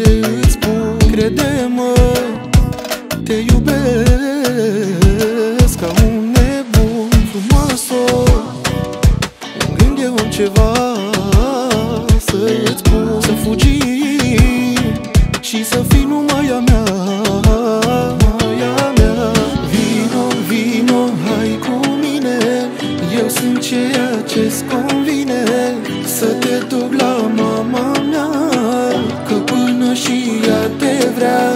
îți spun. Crede-mă, te iubesc ca un nebun. Frumoasă, în gând eu am ceva să-ți spun. Să fugim și să fii numai a mea. Vino, vino, hai cu mine, eu sunt ceea ce-ți convine. Să te duc la mama mea, că până și ea te vrea.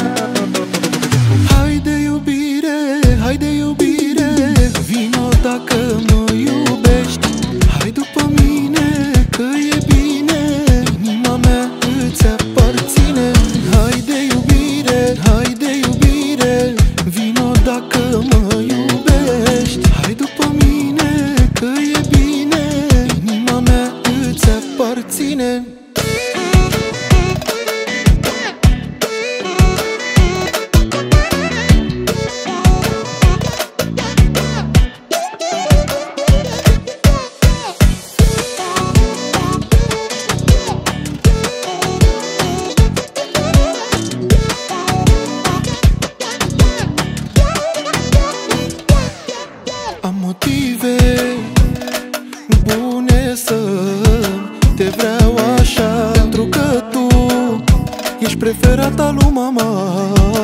Haide iubire, haide iubire, vino dacă mă iubești. Hai după mine, că e bine, inima mea îți aparține. Haide iubire, haide iubire, vino dacă mă iubești. Hai după mine, că e bine, inima mea îți aparține. Am motive bune să te vreau așa, pentru că tu ești preferata lui mama.